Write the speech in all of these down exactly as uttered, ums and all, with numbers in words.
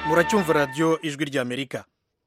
muracyumva radiyo ijwi ry'amerika.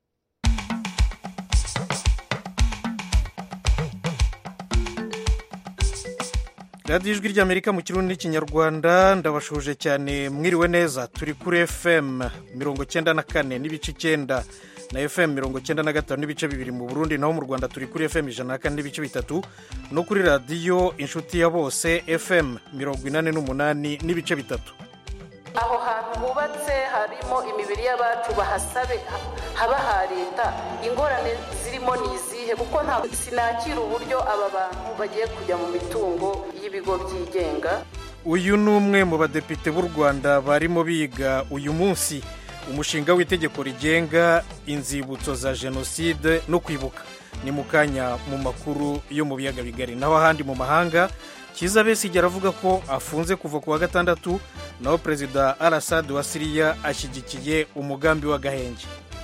radiyo ijwi ry'amerika mu kirundi n'ikinyarwanda, ndabashuje cyane, mwiriwe neza. Turi kuri fm mirongo cyenda na kane n'ibice icyenda na fm mirongo cyenda na gatanu n'ibice bibiri mu Burundi, naho mu Rwanda turi kuri fm ijana na kane n'ibice bitatu no kuri radiyo inshuti ya bose fm mirongo inani n'umunani n'ibice bitatu. aho hantu hubatse harimo imibiri y'abacu bahasabe haba ha leta, ingorane zirimo ni izihe? kuko nta sinakira uburyo aba bantu bagiye kujya mu mitungo y'ibigo byigenga. Uyu ni umwe mu badepite b'u Rwanda barimo biga uyu munsi umushinga w'itegeko rigenga inzibutso za jenoside no kwibuka. Ni mu kanya mu makuru yo mu biyaga bigari. Naho ahandi mu mahanga, Kizza Besigye aravuga ko afunze kuva ku wa gatandatu, naho perezida Al-Assad wa Syria ashyigikiye umugambi w'agahenge.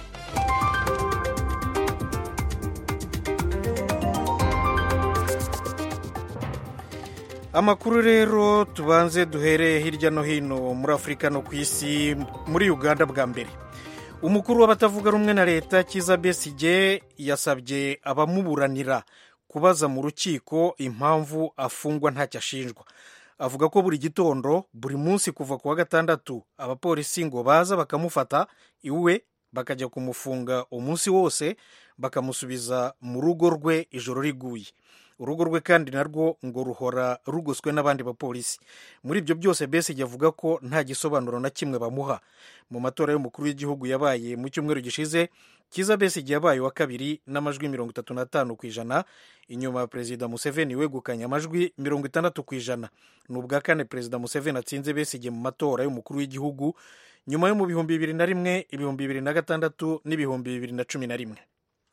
Amakuru rero tubanze duhereye hirya no hino muri Afurika no ku isi. Muri Uganda bwa mbere, umukuru w'abatavuga rumwe na leta Kizza Besigye yasabye abamuburanira kubaza mu rukiko impamvu afungwa ntacyo ashinjwa. Avuga ko buri gitondo, buri munsi kuva ku wa gatandatu, abapolisi ngo baza bakamufata iwe bakajya kumufunga umunsi wose, bakamusubiza mu rugo rwe ijoro riguye. Urugo rwe kandi narwo ngo ruhora rugoswe n'abandi bapolisi. Muri ibyo byose Besigye avuga ko nta gisobanuro na kimwe bamuha. Mu matora y'umukuru w'igihugu yabaye mu cyumweru gishize, Kizza Besigye yabaye wa kabiri n'amajwi mirongo itatu n'atanu ku ijana, inyuma ya perezida Museveni wegukanye amajwi mirongo itandatu ku ijana. Ni ubwa kane perezida Museveni atsinze Besigye mu matora y'umukuru w'igihugu, nyuma yo mu bihumbi bibiri na rimwe, ibihumbi bibiri na gatandatu n'ibihumbi bibiri na cumi na rimwe.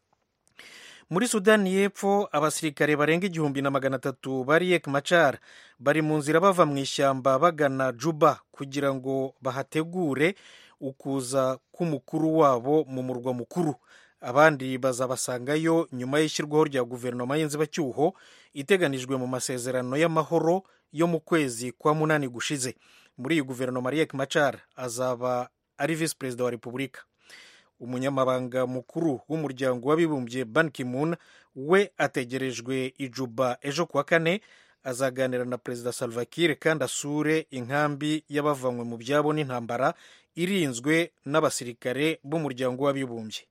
Muri Sudani y'Epfo, abasirikare barenga igihumbi na magana atatu ba Riek Machar bari mu nzira bava mu ishyamba bagana Juba kugira ngo bahategure ukuza k'umukuru wabo mu murwa mukuru. Abandi bazabasangayo nyuma y'ishyirwaho rya guverinoma y'inzibacyuho iteganijwe mu masezerano y'amahoro yo mu kwezi kwa munani gushize. Muri iyi guverinoma Riek Machar azaba ari visi perezida wa repubulika. Umunyamabanga mukuru w'umuryango w'abibumbye Ban Ki-moon we ategerejwe i Juba ejo kuwa kane. Azaganira na perezida Salva Kiir kandi asure inkambi y'abavanywe mu byabo n'intambara irinzwe n'abasirikare b'umuryango w'abibumbye.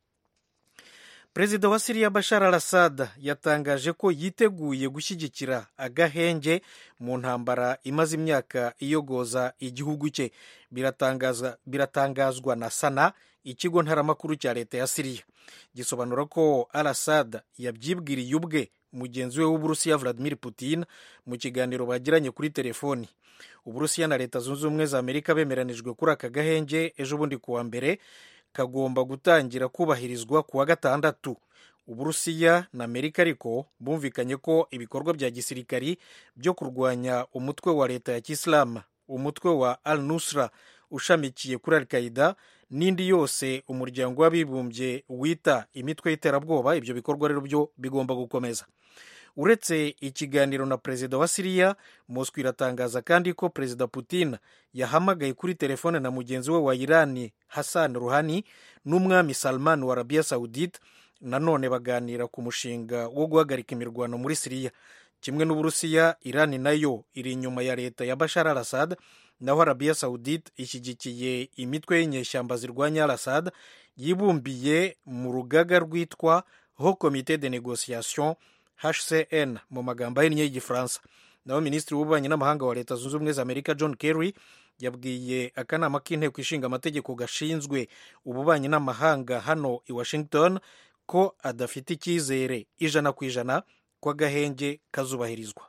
Perezida wa Syria Bashar al-Assad yatangaje ko yiteguye gushyigikira agahenge mu ntambara imaze imyaka iyogoza igihugu cye. Biratangazwa, biratangazwa na Sana, ikigo ntaramakuru cya leta ya Syria. Gisobanura ko Al-Assad yabyibwiriye ubwe mugenzi we w'Uburusiya Vladimir Putin mu kiganiro bagiranye kuri telefoni. Uburusiya na leta zunze ubumwe za Amerika bemeranijwe kuri aka gahenge ejo bundi kuwa mbere, kagomba gutangira kubahirizwa kuwa gatandatu. Uburusiya na Amerika ariko bumvikanye ko ibikorwa bya gisirikari byo kurwanya umutwe wa leta ya Kisilamu, umutwe wa Al-Nusra ushamikiye kuri Al-Qaeda n'indi yose umuryango w'abibumbye wita imitwe y'iterabwoba, ibyo bikorwa rero byo bigomba gukomeza. Uretse ikiganiro na perezida wa Syria, Moscow iratangaza kandi ko perezida Putin yahamagaye kuri telefone na mugenzi we wa Irani Hassan Rouhani n'umwami Salman wa Arabia Saudite, nanone baganira ku mushinga wo guhagarika imirwano muri Syria. Kimwe n'Uburusiya, Irani nayo iri inyuma ya leta ya Bashar al-Assad, naho Arabia Saudite ishyigikiye imitwe y'inyeshyamba zirwanya al-Assad yibumbiye mu rugaga rwitwa Haut Comité de Négociation H C N mu magambo ahinnye y'Igifaransa. Naho minisitiri w'ububanyi n'amahanga wa leta zunze ubumwe za Amerika John Kerry yabwiye akanama k'inteko ishinga amategeko gashinzwe ububanyi n'amahanga hano i Washington ko adafite icyizere ijana ku ijana ko agahenge kazubahirizwa.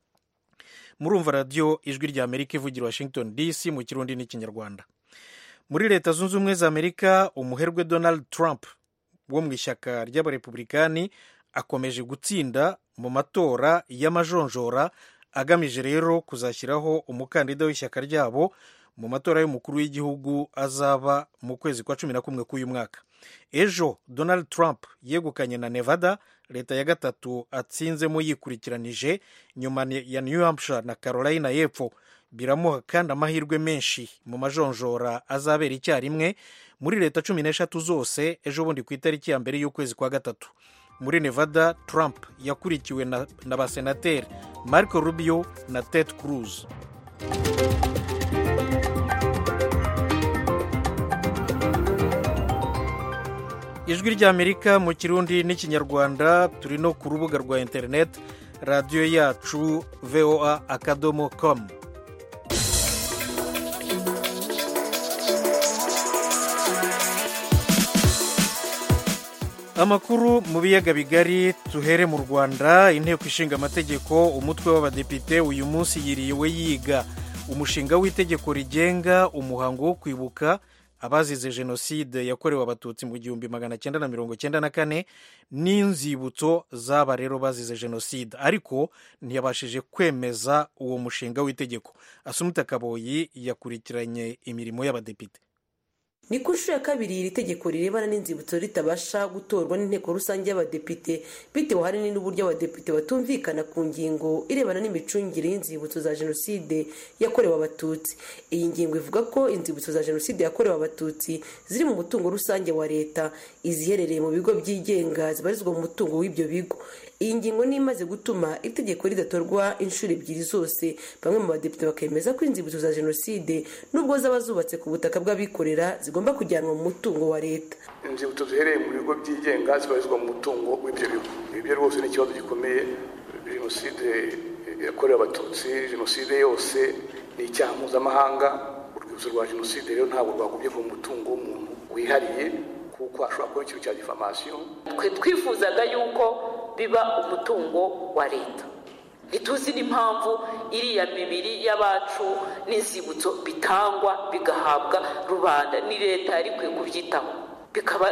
Murumva radiyo ijwi rya Amerika ivugira Washington D C mu kirundi n'ikinyarwanda. Muri leta zunze ubumwe za Amerika, umuherwe Donald Trump wo mu ishyaka ry'abarepublikani akomeje gutsinda mu matora y'amajonjora, agamije rero kuzashyiraho umukandida w'ishyaka ryabo mu matora y'umukuru w'igihugu azaba mu kwezi kwa cumi na kumwe k'uyu mwaka. Ejo Donald Trump yegukanye na Nevada, leta ya gatatu atsinzemo yikurikiranije nyuma ya New Hampshire na Carolina y'Epfo. biramuha kandi amahirwe menshi mu majonjora azabera icyarimwe muri leta cumi n'eshatu zose ejo bundi ku itariki ya mbere y'ukwezi kwa gatatu. Muri Nevada, Trump yakurikiwe na, na basenateri Marco Rubio na Ted Cruz. Ijwi ry'Amerika mu Kirundi n'Ikinyarwanda, turi no ku rubuga rwa interineti radiyo yacu voa akadomo com. Amakuru mu biyaga bigari, tuhere mu Rwanda. Inteko ishinga amategeko umutwe w'abadepite uyu munsi yiriwe yiga umushinga w'itegeko rigenga umuhango wo kwibuka abazize jenoside yakorewe abatutsi mu gihumbi magana cyenda na mirongo cyenda na kane n'inzibutso z'aba rero bazize jenoside, ariko ntiyabashije kwemeza uwo mushinga w'itegeko. Asumta Kaboyi yakurikiranye imirimo y'abadepite. Ni ku nshuro ya kabiri iri tegeko rirebana n'inzibutso ritabasha gutorwa n'inteko rusange y'abadepite bitewe ahanini n'uburyo abadepite batumvikana ku ngingo irebana n'imicungire y'inzibutso za jenoside yakorewe abatutsi. Iyi ngingo ivuga ko inzibutso za jenoside yakorewe abatutsi ziri mu mutungo rusange wa leta, iziherereye mu bigo byigenga zibarizwa mu mutungo w'ibyo bigo. Iyi ngingo ni imaze gutuma itegeko ridatorwa inshuro ebyiri zose, bamwe mu badepite bakemeza ko inzibutso za jenoside nubwo zaba zubatse ku butaka bw'abikorera zigomba kujyanwa mu mutungo wa leta. Inzibutso zihereye mu bigo byigenga zibarizwa mu mutungo w'ibyo bigo. Ibyo rwose ni ikibazo gikomeye. Jenoside yakorewe abatutsi, jenoside yose ni icyaha mpuzamahanga. Urwibutso rwa jenoside rero ntabwo rwagumye ku mutungo w'umuntu wihariye kuko ashobora kuba ikintu cya diffamation. Twe twifuzaga yuko biba umutungo wa leta. Ntituzi n'impamvu iriya mibiri y'abacu n'inzibutso bitangwa bigahabwa rubanda. Ni leta yari ikwiye kubyitaho bikaba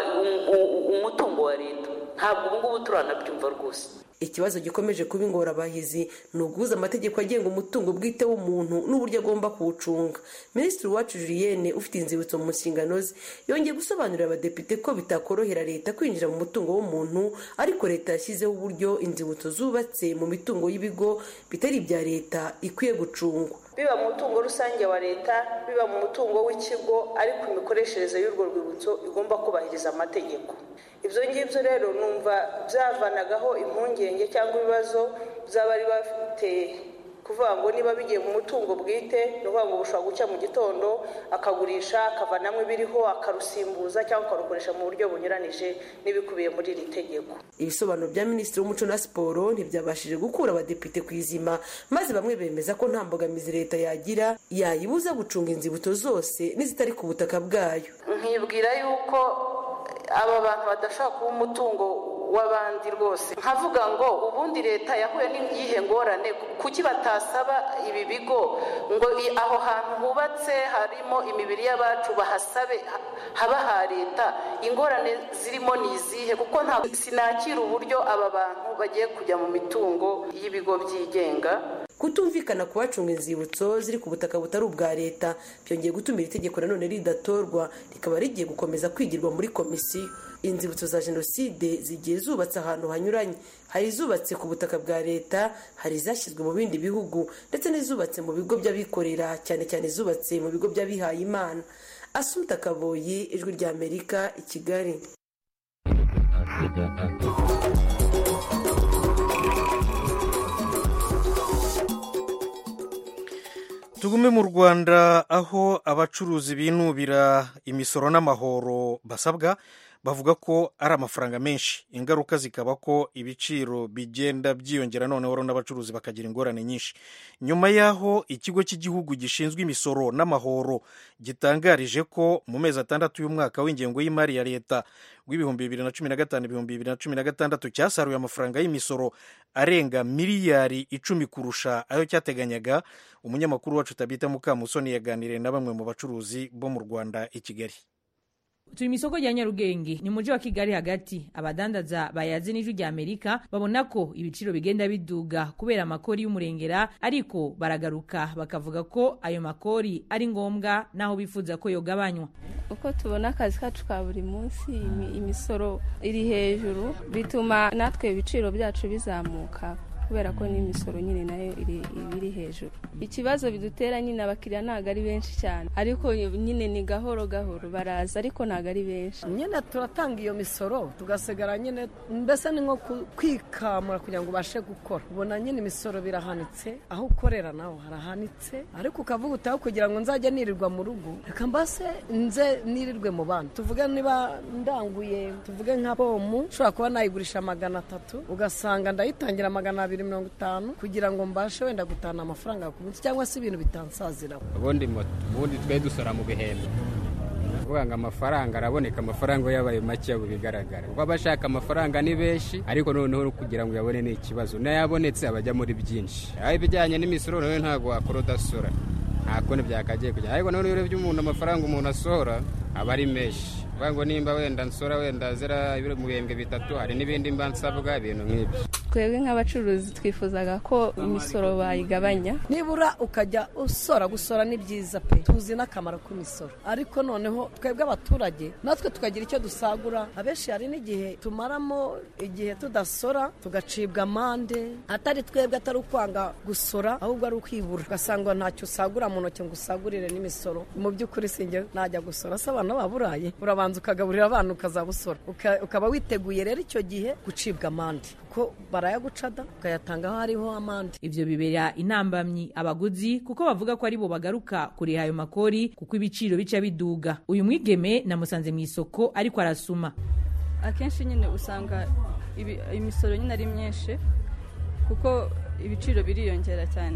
umutungo wa leta. Ntabwo ubu ngubu turanabyumva rwose. Ikibazo gikomeje kuba ingorabahizi ni uguhuza amategeko agenga umutungo bwite w'umuntu n'uburyo agomba kuwucunga. Minisitiri Uwacu Julienne ufite inzibutso mu nshingano ze yongeye gusobanurira abadepite ko bitakorohera leta kwinjira mu mutungo w'umuntu, ariko leta yashyizeho uburyo inzibutso zubatse mu mitungo y'ibigo bitari ibya leta ikwiye gucungwa. Biba mu mutungo rusange wa leta, biba mu mutungo w'ikigo, ariko imikoreshereze y'urwo rwibutso igomba kubahiriza amategeko. Ibyo ngibyo rero numva byavanagaho impungenge cyangwa ibibazo by'abari bafite kuvuga ngo niba bigiye mu mutungo bwite, nuvuga ngo bushobora gucya mu gitondo akagurisha akavanamo ibiriho akarusimbuza cyangwa akarukoresha mu buryo bunyuranije n'ibikubiye muri iri tegeko. Ibisobanuro bya Minisitiri w'Umuco na Siporo ntibyabashije gukura abadepite ku izima, maze bamwe bemeza ko nta mbogamizi leta yagira yayibuza gucunga inzibutso zose n'izitari ku butaka bwayo. Nkibwira yuko aba bantu badashaka kuba umutungo w'abandi rwose. Nkavuga ngo ubundi leta yahuye n'iyihe ngorane, kuki batasaba ibi bigo ngo aho hantu hubatse harimo imibiri y'abacu bahasabe haba ha leta? Ingorane zirimo ni izihe? Kuko nta sinakira uburyo aba bantu bagiye kujya mu mitungo y'ibigo byigenga. Kutumvikana ku bacunga inzibutso ziri ku butaka butari ubwa leta byongeye gutuma iri tegeko nanone ridatorwa, rikaba rigiye gukomeza kwigirwa muri komisiyo. Inzibutso za jenoside zigiye zubatse ahantu hanyuranye, hari izubatse ku butaka bwa leta, hari izashyizwe mu bindi bihugu, ndetse n'izubatse mu bigo by'abikorera, cyane cyane izubatse mu bigo by'abihaye Imana. Asumta Kaboyi, Ijwi ry'Amerika, i Kigali. Tugume mu Rwanda, aho abacuruzi binubira imisoro n'amahoro basabwa bavuga ko ari amafaranga menshi. Ingaruka zikaba ko ibiciro bigenda byiyongera, noneho n'abacuruzi bakagira ingorane nyinshi. Nyuma y'aho ikigo cy'igihugu gishinzwe imisoro n'amahoro gitangarije ko mu mezi atandatu y'umwaka w'ingengo y'imari ya leta w'ibihumbi bibiri na cumi na gatanu ibihumbi bibiri na cumi na gatandatu cyasaruye amafaranga y'imisoro arenga miliyari icumi kurusha ayo cyateganyaga, umunyamakuru wacu Tabita Mukamusoni yaganiriye na bamwe mu bacuruzi bo mu Rwanda i Kigali. Turi misoko rya Nyarugenge ni muji wa Kigali hagati. Abadandaza bayazi n'Ijwi ry'Amerika babona ko ibiciro bigenda biduga kubera amakori y'umurengera, ariko baragaruka bakavuga ko ayo makori ari ngombwa naho bifuza ko yogabanywa. Uko tubona akazi kacu ka buri munsi imisoro iri hejuru bituma natwe ibiciro byacu bizamuka. kubera ko n'imisoro nyine nayo iri iri hejuru. Ikibazo bidutera nyine abakiriya ntago ari benshi cyane, ariko nyine ni gahoro gahoro baraza, ariko ntago ari benshi. Nyine turatanga iyo misoro tugasigara nyine mbese ni nko kwikamura kugira ngo ubashe gukora. Ubona nyine imisoro birahanitse, aho ukorera naho harahanitse, ariko ukavuga utaho kugira ngo nzajya nirirwa mu rugo, reka mbase nze nirirwe mu bandi. Tuvuge niba ndanguye, tuvuge nka pomu ushobora kuba nayigurisha magana atatu, ugasanga ndayitangira magana abiri mirongo itanu kugira ngo mbashe wenda gutana amafaranga ku munsi, cyangwa se ibintu bitansaziraho. Ubundi ubundi twe dusora mu bihembo, uvuga ngo amafaranga araboneka, amafaranga yabaye make abo bigaragara, kuko abashaka amafaranga ni benshi, ariko noneho kugira ngo yabone ni ikibazo, nayabonetse abajya muri byinshi. Aho ibijyanye n'imisoro nawe ntago wakora udasora, nta kundi byakagiye kujya, ariko noneho urebye umuntu amafaranga umuntu asohora aba ari menshi. Ngo nimba wenda nsora wenda zera ibiro mu bihembwe bitatu, hari n'ibindi mba nsabwa ibintu nk'ibyo. Twebwe nk'abacuruzi twifuzaga ko imisoro bayigabanya, nibura ukajya usora. Gusora ni byiza pe, tuzi n'akamaro k'imisoro, ariko noneho twebwe abaturage natwe tukagira icyo dusagura. Abenshi hari n'igihe tumaramo igihe tudasora tugacibwa amande, atari twebwe atari ukwanga gusora, ahubwo ari ukwibura, ugasanga ntacyo usagura mu ntoki ngo usagurire n'imisoro. Mu by'ukuri sinjye najya gusora, se abantu baburaye urabanza ukagaburira abantu ukazabusora, ukaba witeguye rero icyo gihe gucibwa amande, kuko barayagucada ukayatanga aho hariho amande. Ivyo bibera intambamyi abaguzi, kuko bavuga ko ari bo bagaruka kuri ayo makori, kuko ibiciro bica biduga. Uyu mwigeme namusanze mu isoko ariko arasuma. Akenshi nyine usanga imisoro nyine ari myinshi, kuko ibiciro biriyongera cyane.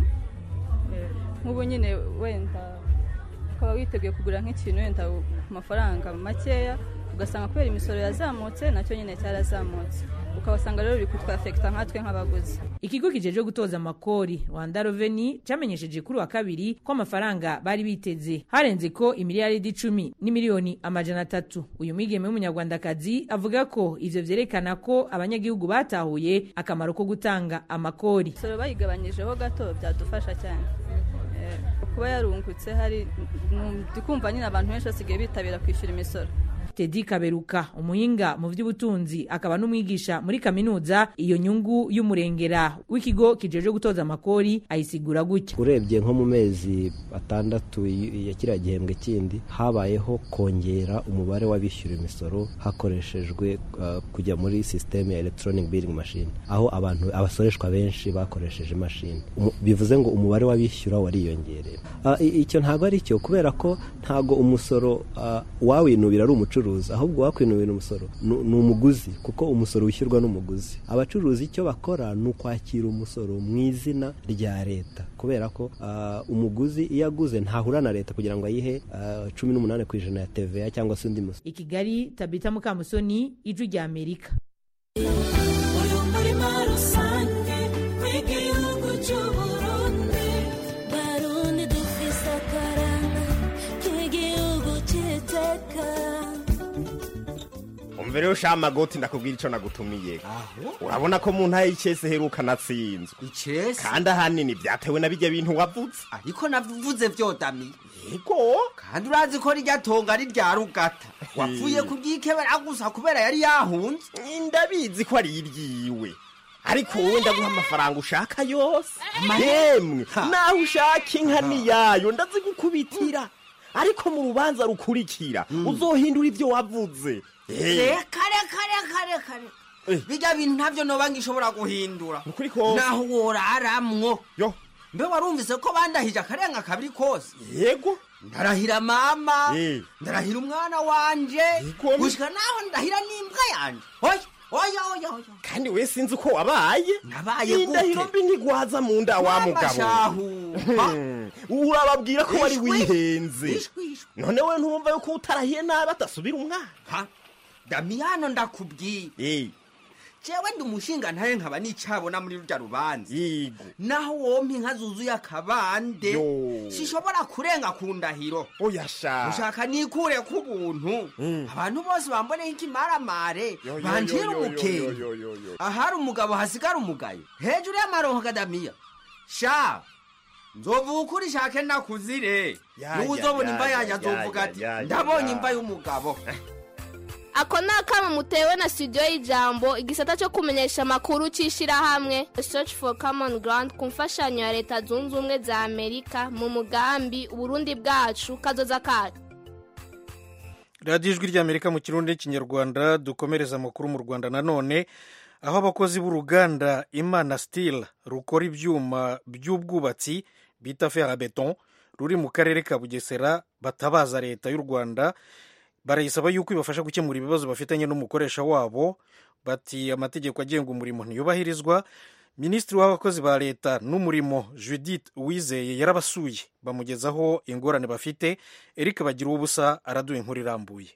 Nk'ubu nyine wenda ukaba witeguye kugura nk'ikintu wenda ku mafaranga makeya, ugasanga kubera imisoro yazamutse nacyo nyine cyarazamutse, ukabasanga rero biri kutwafekita nkatwe nk'abaguzi. Ikigo kijeje gutoza amakori Rwanda Revenue cyamenyesheje kuri wa kabiri ko amafaranga bari biteze harenze ko imiliyaridi icumi n'imiliyoni amajana atatu. Uyu mwigeme w'umunyarwandakazi avuga ko ivyo vyerekana ko abanyagihugu batahuye akamaro ko gutanga amakori. Imisoro bayigabanyijeho gato byadufasha cyane, kuba yarungutse hari ndikumva nyine abantu benshi basigaye bitabira kwishyura imisoro. Teddy Kaberuka, umuhinga mu by'ubutunzi akaba n'umwigisha muri kaminuza, iyo nyungu y'umurengera w'ikigo kijeje gutoza amakori ayisigura gutya. Urebye nko mu mezi atandatu ya kiriya gihembwe kindi habayeho kongera umubare w'abishyura imisoro hakoreshejwe uh, kujya muri system ya electronic billing machine, aho abantu abasoreshwa benshi bakoresheje machine. Um, bivuze ngo umubare w'abishyura wariyongereye. Uh, icyo ntago ari cyo, kubera ko ntago umusoro uh, wawinubira ari umucuruzi, ahubwo wakwinubira umusoro ni umuguzi, kuko umusoro wishyurwa n'umuguzi. Abacuruzi icyo bakora ni ukwakira umusoro mu izina rya leta, kubera ko uh, umuguzi iyo aguze ntahura na leta kugira ngo ayihe uh, cumi n'umunani ku ijana ya T V A cyangwa se undi musoro. I Kigali, Tabita Mukamusoni, Ijwi rya Amerika. Uyu murima rusange w'igihugu cy'Uburundi, Barundi dufise akaranga k'igihugu cy'iteka. Umvere ushama goti ndakubwira ico nagutumiye. Urabona ko mu ntaye icese heruka natsinzwe. Icese? Kandi ahanini byatewe na bijya bintu wavuze. Ariko navuze vyodami. Yego. Kandi urazi ko rijya tonga ari rya rugata. Wapfuye kubyikebera gusa kubera yari yahunze. Ndabizi ko ari iryiwe. Ariko wowe ndaguha amafaranga ushaka yose. Yemwe, naho ushaka inka ni yayo ndazigukubitira. Ariko mu rubanza rukurikira uzohindura ivyo wavuze. Reka reka reka reka bijya bintu ntavyo noba ngishobora guhindura, naho woraramwo. Yo mbe warumvise ko bandahije akarenga kabiri kose? Yego, ndarahira mama, ndarahira umwana wanje, gushika naho ndahira n'imbwa yanje. Oya oya oya oya, kandi we sinzi uko wabaye. Nabaye gute? Ndahiro mbi ntigwaza mu nda wa mugabo. Urababwira ko wari wihenze. None we ntumva yuko utarahiye nabi atasubira umwana? Damiyano ndakubwiye. Eh. Jewe ndi umushinga ntaye nkaba nicabona muri rujya rubanza. Yego. Naho wompi nkazuzuye akabande. Sishobora kurenga ku ndahiro. Oya sha. Ushaka nikure ku buntu. Abantu bose bambone ikimaramare. Banjira umukenge. Ahari umugabo hasigara umugayo. Hejuru y'amaronko kadamiya. Sha. Nzovuga uri shake nakuzire. N'uzobona imva yaje azovuga ati ndabonye imva y'umugabo. ako ni akamo mutewe na studio y'ijambo igisata cyo kumenyesha amakuru cy'ishyirahamwe Search for Common Ground ku mfashanyo ya leta zunze ubumwe za Amerika mu mugambi Uburundi bwacu kazoza kacu. radiyo ijwi ry'Amerika mu kirundi n'ikinyarwanda. Dukomereza amakuru mu Rwanda nanone, aho abakozi b'uruganda Imana Steel rukora ibyuma by'ubwubatsi bita Ferabeton ruri mu karere ka Bugesera batabaza leta y'u Rwanda, barayisaba yuko ibafasha gukemura ibibazo bafitanye n'umukoresha wabo. Bati amategeko agenga umurimo ntiyubahirizwa. Minisitiri w'abakozi ba leta n'umurimo Judith Uwizeye yarabasuye bamugezaho ingorane bafite. Eric Bagira ubusa araduha inkuru irambuye.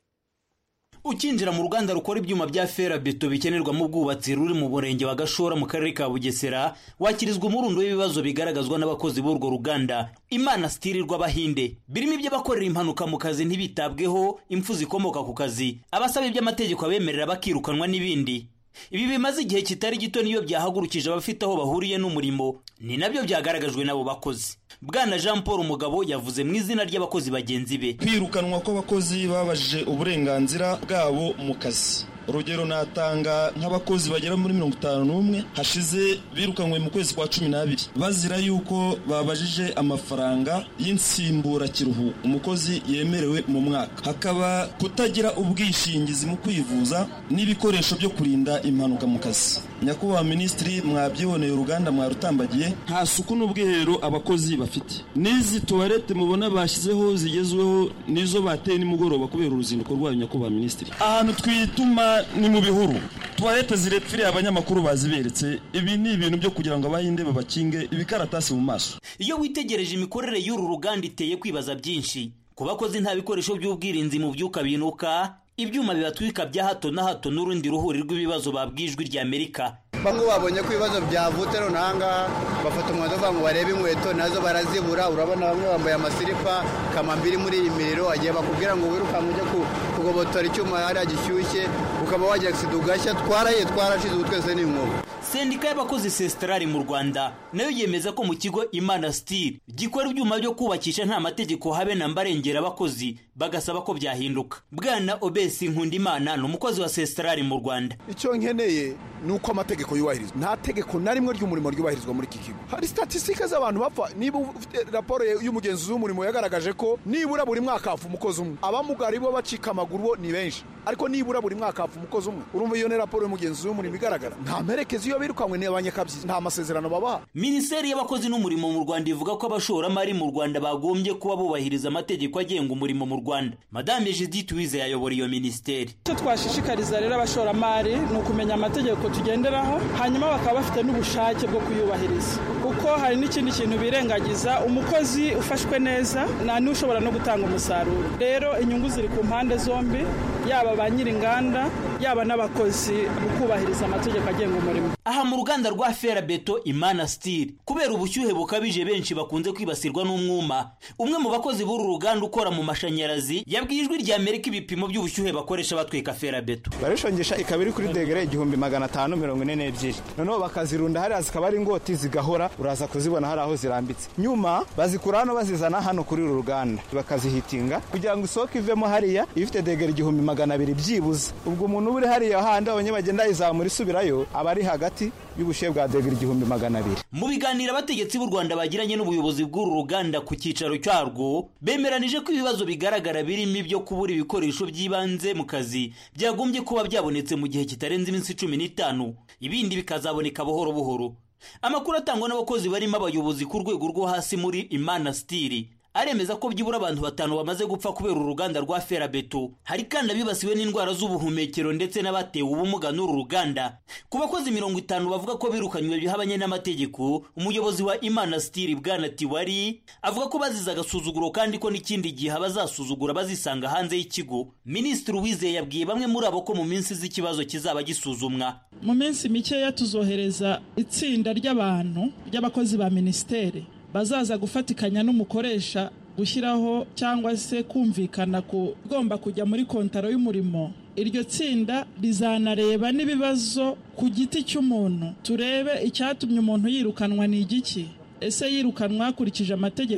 Ukinjira mu ruganda rukora ibyuma bya Ferabeto bikenerwa mu bwubatsi ruri mu Murenge wa Gashora mu karere ka Bugesera, wakirizwa umurundo w'ibibazo bigaragazwa n'abakozi b'urwo ruganda Imana Steel rw'Abahinde. Birimo ibyo bakorera impanuka mu kazi ntibitabweho, impfu zikomoka ku kazi, abasaba iby'amategeko abemerera bakirukanwa n'ibindi. Ibi bimaze igihe kitari gito niyo byahagurukije abafite aho bahuriye n'umurimo, ni nabyo byagaragajwe n'abo bakozi. Bwana Jean Paul Mugabo yavuze mu izina ry'abakozi bagenzi be. Kwirukanwa kw'abakozi babajije uburenganzira bwabo mu kazi. Urugero natanga nk'abakozi bagera muri mirongo itanu n'umwe hashize birukanywe mu kwezi kwa cumi n'abiri bazira yuko babajije amafaranga y'insimbura kiruhu umukozi yemerewe mu mwaka. Hakaba kutagira ubwishingizi mu kwivuza n'ibikoresho byo kurinda impanuka mu kazi. Nyakubahwa Minisitiri, mwabyiboneye uruganda mwarutambagiye, nta suku n'ubwiherero abakozi bafite. N'izi tuwarete mubona bashyizeho zigezweho nizo bateye nimugoroba kubera uruzinduko rwayo Nyakubahwa Minisitiri. Ahantu twituma ni mu bihuru, tuwarete zirepfiriye abanyamakuru baziberetse. Ibi ni ibintu byo kugira ngo abahinde babakinge ibikaratasi mu maso. Iyo witegereje imikorere y'uru ruganda iteye kwibaza byinshi. Ku bakozi nta bikoresho by'ubwirinzi mu byuka binuka, ibyuma bibatwika bya hato na hato n'urundi ruhuri rw'ibibazo babwijwe rya Amerika. Bamwe babonye ko ibibazo byavutse runanga bafata umwanzuro ngo barebe inkweto nazo barazibura. Urabona bamwe bambaye amasiripa kamambiri muri iyi miriro, agiye bakubwira ngo wirukanke ujye kugobotora icyuma hariya gishyushye ukaba wagira accident ugashya. Twaraye twarashize ubu twese ni inkuba. Sendika y'abakozi Sestrari mu Rwanda nayo yemeza ko mu kigo Imana Steel gikora ibyuma byo kubakisha nta mategeko habe na mbarengera abakozi, bagasaba ko byahinduka. Bwana Obesi Nkundimana ni umukozi wa Sestrari mu Rwanda. Icyo nkeneye ni uko amategeko yubahirizwa. Nta tegeko na rimwe ry'umurimo ryubahirizwa muri iki kigo. Hari statistique z'abantu bapfa. Niba ufite raporo y'umugenzuzi w'umurimo yagaragaje ko nibura buri mwaka hapfa umukozi umwe, abamugari bo bacika amaguru bo ni benshi, ariko nibura buri mwaka hapfa umukozi umwe. Urumva iyo ne raporo y'umugenzuzi w'umurimo igaragara. Nta merekezo iyo birukanywe n'abanyakabyi, nta masezerano babaha. Minisiteri y'abakozi n'umurimo mu Rwanda ivuga ko abashoramari mu Rwanda bagombye kuba bubahiriza amategeko agenga umurimo mu Rwanda. Madame Judith Uwizeye ayobora iyo minisiteri. Icyo twashishikariza rero abashoramari ni ukumenya amategeko tugenderaho, hanyuma bakaba bafite n'ubushake bwo kuyubahiriza, kuko hari n'ikindi kintu birengagiza. Umukozi ufashwe neza nta n'ushobora no gutanga umusaruro. Rero inyungu ziri ku mpande zombi, yaba ba nyir'inganda yaba n'abakozi mu kubahiriza amategeko agenga umurimo. Aha mu ruganda rwa Ferabeto Imana Steel, kubera ubushyuhe bukabije benshi bakunze kwibasirwa n'umwuma, umwe mu bakozi b'uru ruganda ukora mu mashanyarazi yabwiye ijwi rya Amerika ibipimo by'ubushyuhe bakoresha batwika Ferabeto. Barishongesha ikabiri kuri degere igihumbi magana atanu mirongo ine n'ebyiri, noneho bakazirunda hariya zikaba ari ingoti zigahora, uraza kuzibona hari aho zirambitse. Nyuma bazikura hano bazizana hano kuri uru ruganda bakazihitinga kugira ngo isoko ivemo hariya ifite degere igihumbi magana abiri byibuze. Ubwo umuntu uri hariya handi abanye bagenda izamura isubirayo aba ari hagati y'ubushyuhe bwa degere igihumbi magana abiri. Mu biganiro abategetsi b'u Rwanda bagiranye n'ubuyobozi bw'uru ruganda ku cyicaro cyarwo, bemeranije ko ibibazo bigaragara birimo ibyo kubura ibikoresho by'ibanze mu kazi byagombye kuba byabonetse mu gihe kitarenze iminsi cumi n'itanu, ibindi bikazaboneka buhoro buhoro. Amakuru atangwa n'abakozi barimo abayobozi ku rwego rwo hasi muri Imana Steel aremeza ko byibura abantu batanu bamaze gupfa kubera uruganda rwa Ferabeto. Hari kandi abibasiwe n'indwara z'ubuhumekero ndetse n'abatewe ubumuga n'uru ruganda. Ku bakozi mirongo itanu bavuga ko birukanywe bihabanye n'amategeko, umuyobozi wa Imana Steel Bwana Tiwari avuga ko baziza agasuzuguro kandi ko n'ikindi gihe abazasuzugura bazisanga hanze y'ikigo. Minisitiri Uwizeye yabwiye bamwe muri abo ko mu minsi z'ikibazo kizaba gisuzumwa. Mu minsi mikeya tuzohereza itsinda ry'abantu ry'abakozi ba ministeri bazaza gufatikanya n'umukoresha gushyiraho cyangwa se kumvikana ku gomba kujya muri kontaro y'umurimo. Iryo tsinda rizanareba n'ibibazo ku giti cy'umuntu, turebe icyatumye umuntu yirukanwa ni igiki, ese yirukanwa hakurikije amategeko,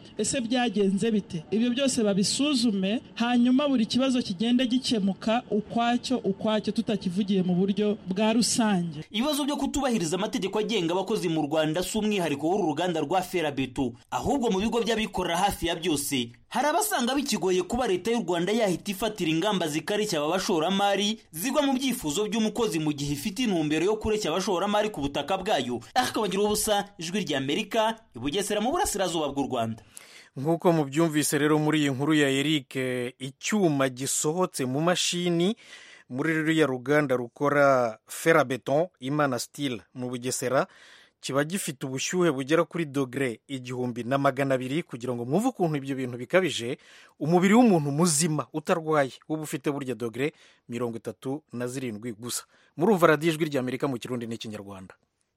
ese byagenze bite, ibyo byose babisuzume, hanyuma buri kibazo kigenda gikemuka ukwacyo ukwacyo tutakivugiye mu buryo bwa rusange. Ibibazo byo kutubahiriza amategeko agenga abakozi mu Rwanda si umwihariko w'uru ruganda rwa Ferabeto, ahubwo mu bigo by'abikorera hafi ya byose hari abasanga bikigoye kuba leta y'u Rwanda yahita ifatira ingamba zikarishya aba bashoramari zigwa mu byifuzo by'umukozi mu gihe ifite intumbero yo kureshya abashoramari ku butaka bwayo. Akabagira ubusa, Ijwi rya Amerika, i Bugesera mu burasirazuba bw'u Rwanda. Nk'uko mubyumvise rero muri iyi nkuru ya Eric, icyuma gisohotse mu mashini muri ruriya ruganda rukora Ferabeton Imana Steel mu Bugesera kiba gifite ubushyuhe bugera kuri dogere igihumbi na magana abiri, kugira ngo mwumve ukuntu ibyo bintu bikabije. Umubiri w'umuntu muzima utarwaye uba ufite burya dogere mirongo itatu na zirindwi gusa. Murumva radiyo Ijwi rya Amerika mu Kirundi n'Ikinyarwanda.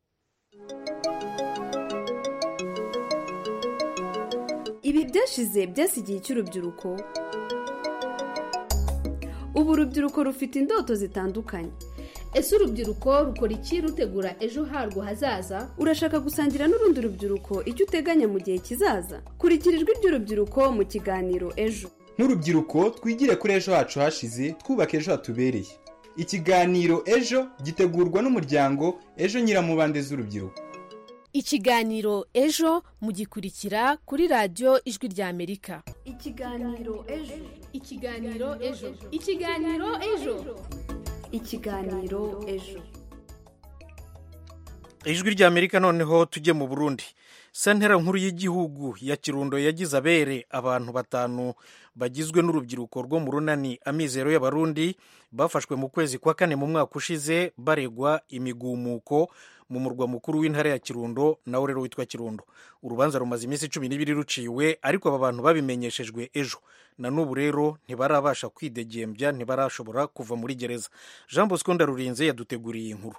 Ibi byashize byasigiye cy'urubyiruko. Ubu urubyiruko rufite indoto zitandukanye. Ese urubyiruko rukora iki rutegura ejo harwo hazaza? Urashaka gusangira n'urundi rubyiruko icyo uteganya mu gihe kizaza? Kurikira ijwi ry'urubyiruko mu kiganiro Ejo. Nk'urubyiruko twigire kuri ejo hacu hashize, twubaka ejo hatubereye. Ikiganiro Ejo gitegurwa n'umuryango Ejo Nyiramubande z'urubyiruko. Ikiganiro Ejo mugikurikira kuri radio Ijwi rya Amerika. Ikiganiro Ejo. Ikiganiro Ejo. Ikiganiro Ejo. Ikiganiro Ejo. Ijwi rya Amerika. Noneho tujye mu Burundi. Sentera nkuru y'igihugu ya Kirundo yagize abere abantu batanu bagizwe n'urubyiruko rwo mu runani Amizero y'Abarundi bafashwe mu kwezi kwa kane mu mwaka ushize baregwa imigumuko mu murwa mukuru w'intara ya Kirundo nawo rero witwa Kirundo. Urubanza rumaze iminsi cumi n'ibiri ruciwe, ariko aba bantu babimenyeshejwe ejo. Na n'ubu rero ntibarabasha kwidegembya, ntibarashobora kuva muri gereza. Jean Bosco Ndarurinze yaduteguriye inkuru.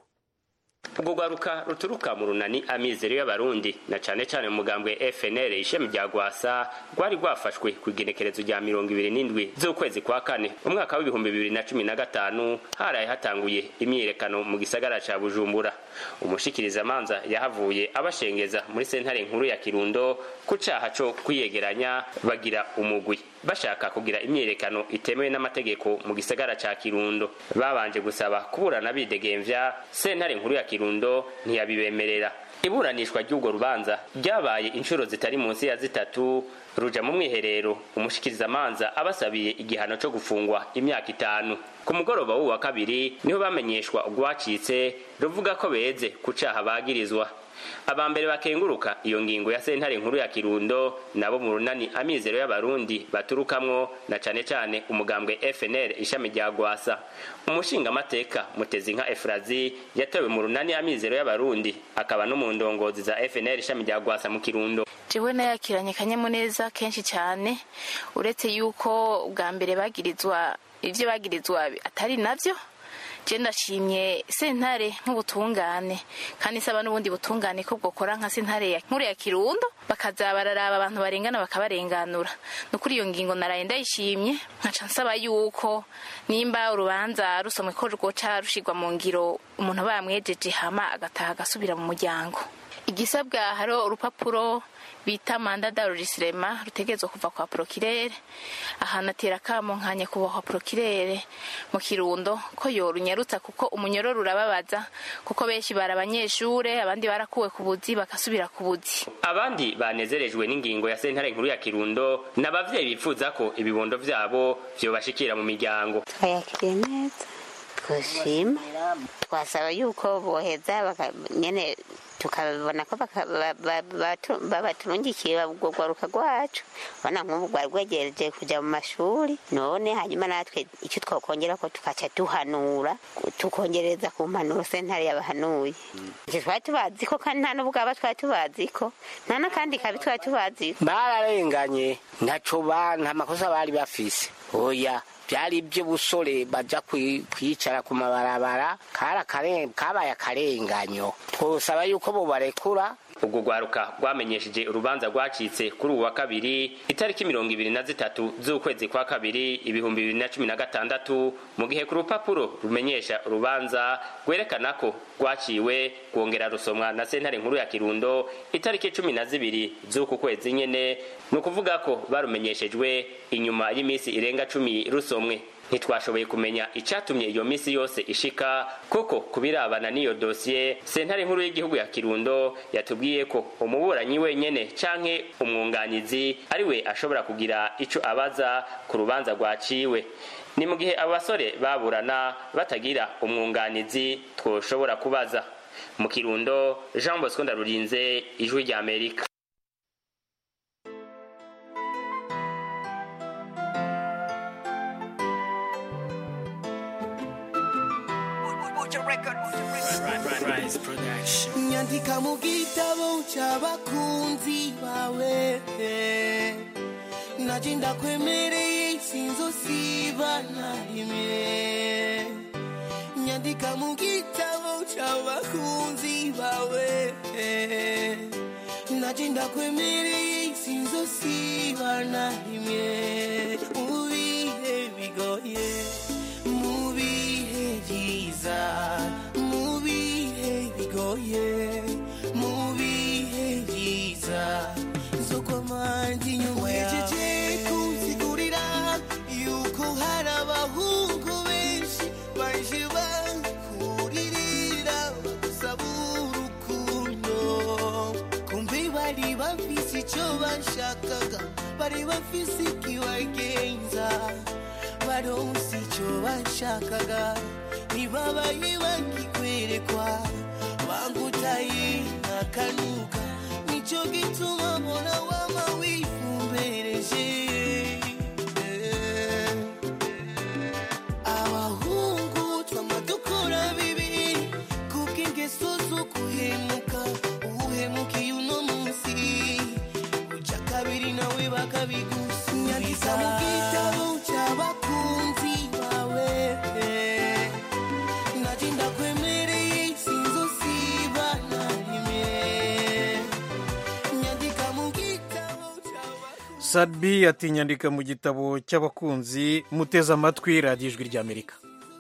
Ubwo garuka ruturuka mu runani Amizero y'Abarundi na cane cane mu mugambwe F N L ishami rya Gwasa rwari rwafashwe ku igenekerezo rya mirongo ibiri n'indwi z'ukwezi kwa kane umwaka w'ibihumbi bibiri na cumi na gatanu. Haraye hatanguye imyiyerekano mu gisagara ca Bujumbura. Umushikiriza manza yahavuye abashengeza muri sentare nkuru ya Kirundo ku caha co kwiyegeranya bagira umugwi bashaka kugira imyiyerekano itemewe n'amategeko mu gisagara ca Kirundo. Babanje gusaba kuburana bidegemvya, sentare nkuru ya Kirundo ntiyabibemerera. Iburanishwa ry'ubwo rubanza ryabaye inshuro zitari munsi ya zitatu, ruja mu mwiherero umushikiriza manza abasabiye igihano cyo gufungwa imyaka itanu. Ku mugoroba w'uwa kabiri niho bamenyeshwa ugwacitse ruvuga ko beze ku caha bagirizwa. Abambere bakenguruka iyo ngingo ya sentare nkuru ya Kirundo nabo mu runani Amizero y'Abarundi baturukamwo na cane cane umugambwe F N L ishami rya Gwasa. Umushinga mateka Mutezinka Efrazi yatewe mu runani Amizero y'Abarundi akaba no mu ndongozi za F N L ishami rya Gwasa mu Kirundo. Jewe nayakiranye kanyamuneza kenshi cyane, uretse yuko ubwa mbere bagirizwa ivyo bagirizwa atari navyo. Je ndashimye sentare nk'ubutungane kandi saba n'ubundi butungane ko bwokora nka sentare ya nkuru ya Kirundo bakaza bararaba abantu barengana bakabarenganura. Nukuri iyo ngingo naraye ndayishimye, nkaca nsaba yuko nimba urubanza rusomwe ko rwoca rushigwa mu ngiro umuntu bamwejeje hama agataha agasubira mu muryango. Igisabwa haro urupapuro bita manda d'enregistrement rutegezwe kuva kwa procureur. Ahanatera kamo nkanye kuba kwa procureur mu Kirundo ko yorunyarutsa kuko umunyororo urababaza, kuko benshi barabanyeshure abandi barakuwe ku buzi bakasubira ku buzi. Abandi banezerejwe n'ingingo ya sentare nkuru ya Kirundo n'abavyeyi bifuza ko ibibondo vyabo vyo bashikira mu miryango. Twayakiriye neza, twashima, twasaba yuko boheza nyene tukabona ko babaturungikiye bagwaruka rwacu bana nk'ubu rwegereje kuja mu mashuri, none hanyuma natwe icyo twakongera ko tukaca duhanura tukongereza ku mpanuro sentare yabahanuye. Ivyo twari tubazi ko kandi nta n'ubwaba twari tubazi ko nta n'akandi kabi twari tubazi. Bararenganye ntaco ba nta makosa bari bafise, oya byari ibyo busore baja kwicara ku mabarabara kabaye akarenganyo. Twosaba yuko bo barekura ubwo rwaruka rwamenyesheje urubanza rwacitse kuri uwa kabiri itariki mirongo ibiri na zitatu z'ukwezi kwa kabiri ibihumbi bibiri na cumi na gatandatu mu gihe ku rupapuro rumenyesha urubanza rwerekana ko rwaciwe rwongera rusomwa na sentare nkuru ya Kirundo itariki cumi na zibiri z'uku kwezi nyene ni ukuvuga ko barumenyeshejwe inyuma y'iminsi irenga cumi rusomwe. Ntitwashoboye kumenya icatumye iyo misi yose ishika koko kubirabana n'iyo dosiye sentare nkuru y'igihugu ya Kirundo yatubwiye ko umuburanyi wenyene canke umwunganizi ari we ashobora kugira ico abaza ku rubanza rwaciwe. Ni mu gihe abasore baburana batagira umwunganizi twoshobora kubaza. Mu Kirundo, Jean Bosco Ndarurinze, Ijwi rya Amerika. Nyandika mu gitabo cy'abakunzi bawe naje ndakwemereye sinzosiba na rimwe. Nyandika mu gitabo cy'abakunzi bawe naje ndakwemereye sinzosiba na rimwe. Mu bihe bigoye, mu bihe byiza, mu bihe bigoye, mu bihe byiza nzokomanga inyuma wejeje kunsigurira yuko hari abahungu benshi baje bakuririra bagusaba urukundo, kumbe bari bafise icyo bashakaga, bari bafise ikibagenza, baronse icyo bashakaga ntibabaye bakikwerekwa, bangutaye nakanuka, nicyo gituma mbona wama wifumbereje. Abahungu twama dukora bibi kubw'ingeso zo guhemuka, uhemukiye uno munsi uja kabiri nawe bakabigusubiza. Nyandika mu gitabo cy'abakunzi bawe naje ndakwemereye sinzosiba na rimwe. Nyandika mu gitabo Sadbi ati nyandika mu gitabo cy'abakunzi. Muteze amatwi radiyo Ijwi rya Amerika.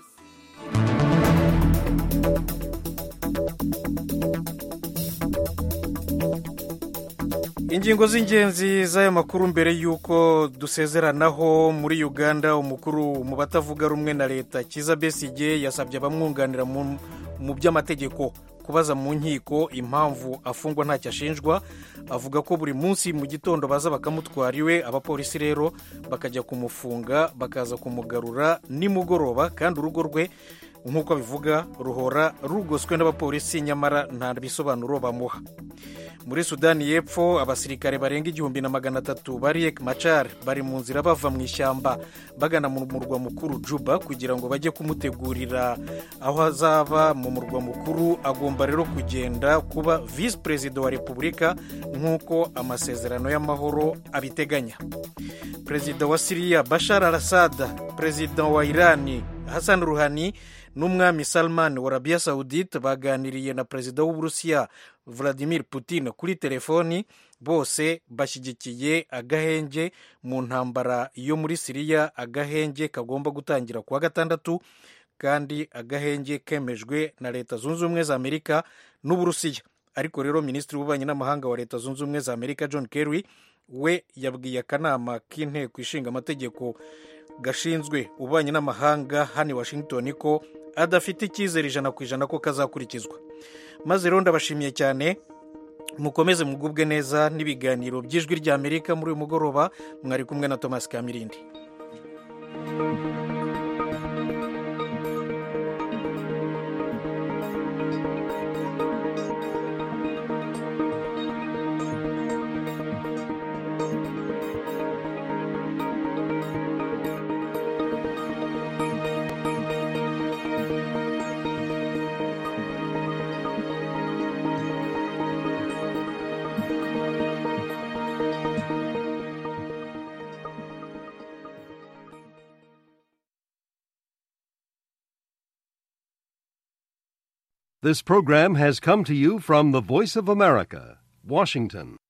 Ingingo z'ingenzi z'aya makuru mbere y'uko dusezeranaho. Muri Uganda, umukuru mu batavuga rumwe na leta Kizza Besigye yasabye abamwunganira mu, mu by'amategeko kubaza mu nkiko impamvu afungwa ntacyo ashinjwa. Avuga ko buri munsi mu gitondo baza bakamutwara iwe, abapolisi rero bakajya kumufunga bakaza kumugarura nimugoroba, kandi urugo rwe nk'uko bivuga ruhora rugoswe n'abapolisi nyamara nta bisobanuro bamuha. Muri Sudani y'Epfo, abasirikare barenga igihumbi na magana atatu ba Riek Machar bari mu nzira bava mu ishyamba bagana mu murwa mukuru Juba kugira ngo bajye kumutegurira aho azaba mu murwa mukuru. Agomba rero kugenda kuba visi perezida wa repubulika nk'uko amasezerano y'amahoro abiteganya. Perezida wa Syria Bashar al-Assad, perezida wa Irani Hassan Rouhani n'umwami Salman wa Arabia Saudite baganiriye na perezida w'Uburusiya Vladimir Putin kuri telefoni. Bose bashyigikiye agahenge mu ntambara yo muri Syria, agahenge kagomba gutangira kuwa gatandatu, kandi agahenge kemejwe na Leta Zunze Ubumwe za Amerika n'Uburusiya. Ariko rero minisitiri w'ububanyi n'amahanga wa Leta Zunze Ubumwe za Amerika John Kerry we yabwiye akanama k'inteko ishinga amategeko gashinzwe ububanyi n'amahanga hano i Washington ko adafite icyizere ijana ku ijana ko kazakurikizwa. Maze rero ndabashimiye cyane, mukomeze mugubwe neza n'ibiganiro by'Ijwi rya Amerika muri uyu mugoroba. Mwari kumwe na Thomas Kamirindi. This program has come to you from the Voice of America, Washington.